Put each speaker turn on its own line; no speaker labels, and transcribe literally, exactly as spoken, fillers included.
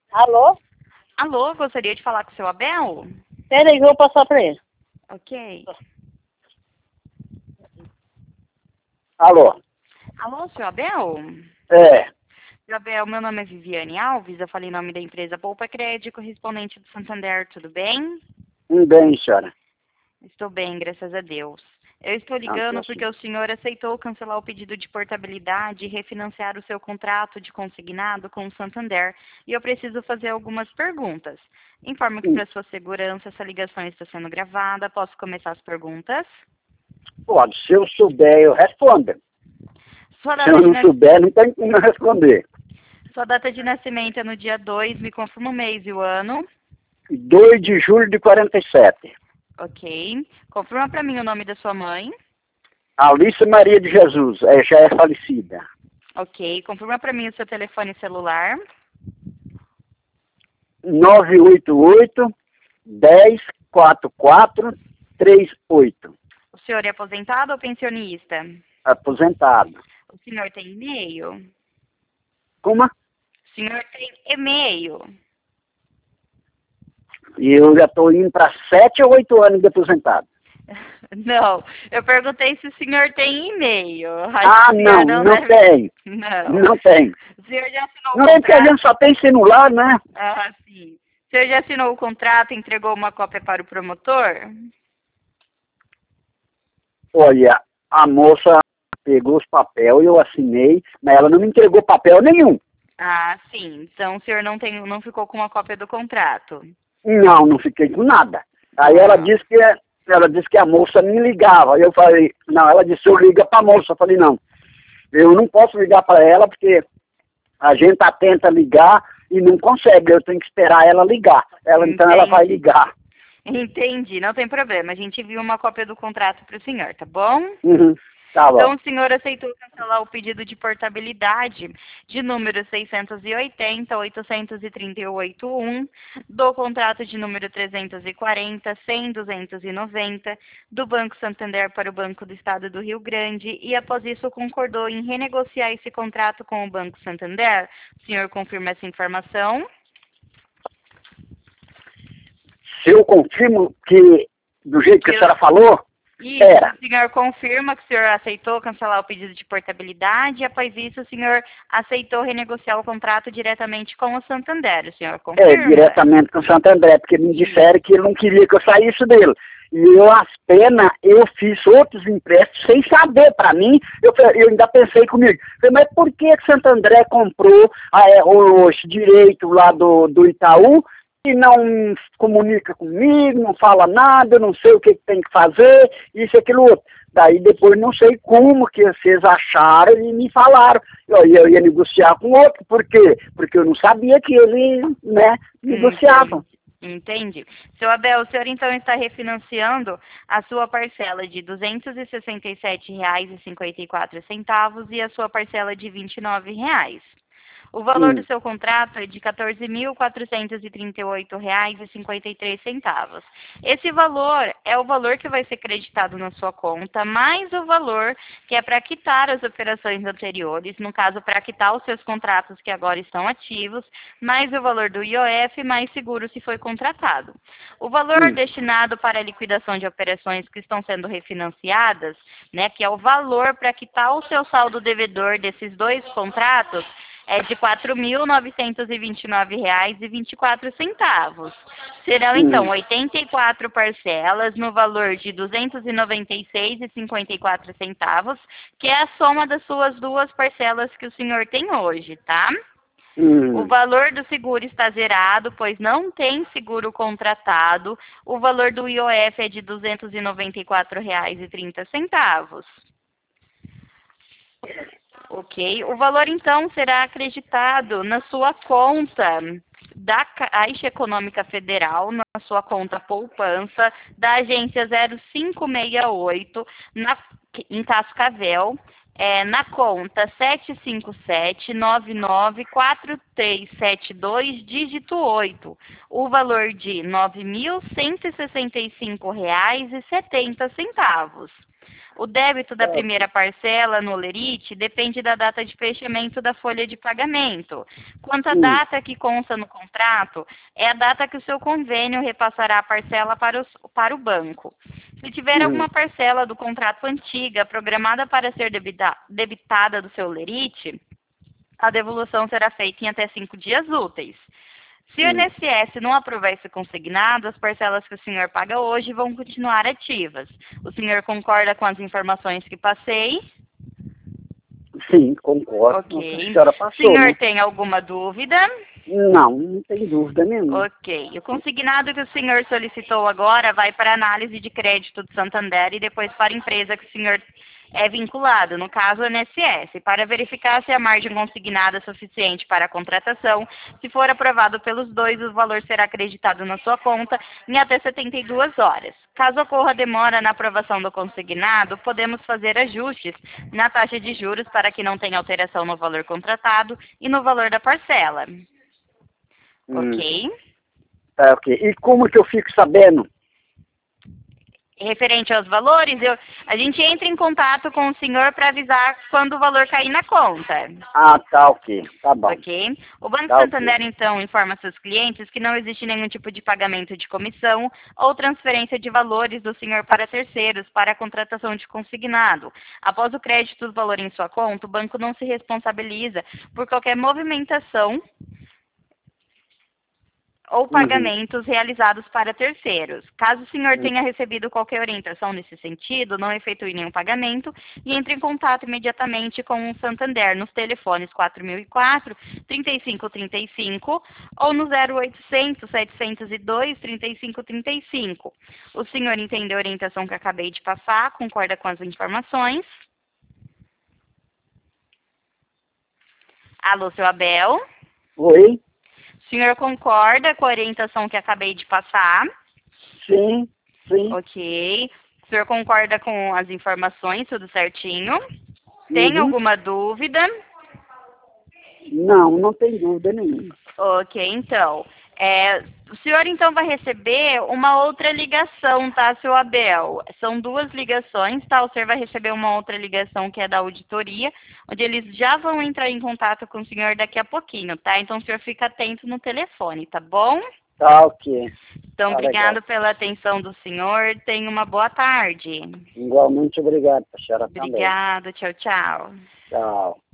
Alô?
Alô, gostaria de falar com o seu Abel?
Peraí, que eu vou passar pra ele.
Ok.
Alô?
Alô, seu Abel?
É,
Seu Abel, meu nome é Viviane Alves, eu falei em nome da empresa Poupa Crédito, correspondente do Santander, tudo bem?
um bem, senhora.
Estou bem, graças a Deus. Eu estou
Não,
ligando
tô
porque
assim.
o senhor aceitou cancelar o pedido de portabilidade e refinanciar o seu contrato de consignado com o Santander. E eu preciso fazer algumas perguntas. Informo que,
Hum,
para sua segurança, essa ligação está sendo gravada. Posso começar as perguntas?
Pode, se eu souber, eu respondo.
Sua
Se eu
data de,
não
nas...
souber, não tem como eu responder.
sua data de nascimento é no dia dois, me confirma o mês e o ano.
dois de julho de quarenta e sete.
Ok. Confirma para mim o nome da sua mãe.
Alice Maria de Jesus, é, já é falecida.
Ok. Confirma para mim o seu telefone celular.
nove oito oito, dez, quarenta e quatro, trinta e oito.
O senhor é aposentado ou pensionista?
Aposentado.
O senhor tem e-mail?
Como?
O senhor tem e-mail?
E eu já estou indo para sete ou oito anos de aposentado.
Não, eu perguntei se o senhor tem e-mail. Acho
Ah,
que o senhor
não, não
deve-
tem.
Não.
Não tem.
O senhor já assinou
Não
o
tem porque a
contrato?
gente só tem celular, né?
Ah, sim. O senhor já assinou o contrato e entregou uma cópia para o promotor?
Olha, a moça pegou os papéis, eu assinei, mas ela não me entregou papel nenhum.
Ah, sim. Então o senhor não tem, não ficou com uma cópia do contrato?
Não, não fiquei com nada. Aí ela
Ah.
disse que ela disse que a moça me ligava. Aí eu falei, não, ela disse, eu liga para a moça. Eu falei, não, eu não posso ligar para ela porque a gente tenta ligar e não consegue, eu tenho que esperar ela ligar. Ela, então ela vai
Entendi.
ligar.
Entendi, não tem problema. A gente envia uma cópia do contrato para o senhor, tá bom?
Uhum, tá
Então,
bom.
o senhor aceitou cancelar o pedido de portabilidade de número seiscentos e oitenta, oitocentos e trinta e oito, um, do contrato de número trezentos e quarenta, cem, duzentos e noventa, do Banco Santander para o Banco do Estado do Rio Grande, e após isso concordou em renegociar esse contrato com o Banco Santander. O senhor confirma essa informação?
Se eu confirmo que, do jeito que a
Eu-
senhora falou,
Isso,
era.
o senhor confirma que o senhor aceitou cancelar o pedido de portabilidade e após isso o senhor aceitou renegociar o contrato diretamente com o Santander, o senhor
É,
confirma?
diretamente com o Santo André, porque me disseram que ele não queria que eu saísse dele. E eu, às penas, eu fiz outros empréstimos sem saber. Para mim, eu, eu ainda pensei comigo, falei, mas por que que Santo André comprou ah, é, os direitos lá do, do Itaú e não comunica comigo, não fala nada, eu não sei o que, que tem que fazer, isso e aquilo outro. Daí depois não sei como que vocês acharam e me falaram. Eu, eu ia negociar com outro, por quê? Porque eu não sabia que ele, né, negociava.
Entendi. Entendi. Seu Abel, o senhor então está refinanciando a sua parcela de duzentos e sessenta e sete reais e cinquenta e quatro centavos e a sua parcela de vinte e nove reais. O valor do
Hum.
seu contrato é de quatorze mil quatrocentos e trinta e oito reais e cinquenta e três centavos. Esse valor é o valor que vai ser creditado na sua conta, mais o valor que é para quitar as operações anteriores, no caso, para quitar os seus contratos que agora estão ativos, mais o valor do I O F, mais seguro se foi contratado. O valor
Hum.
destinado para a liquidação de operações que estão sendo refinanciadas, né, que é o valor para quitar o seu saldo devedor desses dois contratos, é de quatro mil novecentos e vinte e nove reais e vinte e quatro centavos. Serão, então,
Hum.
oitenta e quatro parcelas no valor de duzentos e noventa e seis reais e cinquenta e quatro centavos, que é a soma das suas duas parcelas que o senhor tem hoje, tá? O
Hum.
valor do seguro está zerado, pois não tem seguro contratado. O valor do I O F é de duzentos e noventa e quatro reais e trinta centavos. Ok? O valor, então, será acreditado na sua conta da Caixa Econômica Federal, na sua conta poupança, da agência zero cinco seis oito, na, em Cascavel, é, na conta sete cinco sete nove nove quatro três sete dois, dígito oito, o valor de nove mil cento e sessenta e cinco reais e setenta centavos. O débito da primeira parcela no Olerite depende da data de fechamento da folha de pagamento. Quanto à
Hum.
data que consta no contrato, é a data que o seu convênio repassará a parcela para, os, para o banco. Se tiver
Hum.
alguma parcela do contrato antiga programada para ser debita, debitada do seu Olerite, a devolução será feita em até cinco dias úteis. Se o
Hum.
I N S S não aprovar esse consignado, as parcelas que o senhor paga hoje vão continuar ativas. O senhor concorda com as informações que passei?
Sim, concordo.
Ok.
A senhora
O
passou,
senhor
né?
tem alguma dúvida?
Não, não tem dúvida nenhuma.
Ok. O consignado que o senhor solicitou agora vai para a análise de crédito do Santander e depois para a empresa que o senhor é vinculado, no caso o I N S S, para verificar se a margem consignada é suficiente para a contratação. Se for aprovado pelos dois, o valor será acreditado na sua conta em até setenta e duas horas. Caso ocorra demora na aprovação do consignado, podemos fazer ajustes na taxa de juros para que não tenha alteração no valor contratado e no valor da parcela.
Hum.
Ok?
Tá, ok. E como que eu fico sabendo?
Referente aos valores, eu, a gente entra em contato com o senhor para avisar quando o valor cair na conta.
Ah, tá, ok. Tá bom.
Ok? O Banco
Tá,
Santander,
ok.
então, informa seus clientes que não existe nenhum tipo de pagamento de comissão ou transferência de valores do senhor para terceiros para a contratação de consignado. Após o crédito do valor em sua conta, o banco não se responsabiliza por qualquer movimentação ou pagamentos realizados para terceiros. Caso o senhor
Uhum.
tenha recebido qualquer orientação nesse sentido, não efetue nenhum pagamento e entre em contato imediatamente com o Santander nos telefones quatro mil e quatro, trinta e cinco trinta e cinco ou no zero oitocentos, setecentos e dois, trinta e cinco trinta e cinco. O senhor entendeu a orientação que acabei de passar? Concorda com as informações? Alô, seu Abel?
Oi?
O senhor concorda com a orientação que acabei de passar?
Sim, sim.
Ok. O senhor concorda com as informações, tudo certinho? Tem
Uhum.
alguma dúvida?
Não, não tem dúvida nenhuma.
Ok, então. É, o senhor, então, vai receber uma outra ligação, tá, seu Abel? São duas ligações, tá? O senhor vai receber uma outra ligação que é da auditoria, onde eles já vão entrar em contato com o senhor daqui a pouquinho, tá? Então, o senhor fica atento no telefone, tá bom?
Tá, ok.
Então,
Tá
obrigado
legal.
pela atenção do senhor. Tenha uma boa tarde.
Igualmente obrigado, a senhora também.
Obrigado. Tchau, tchau.
Tchau.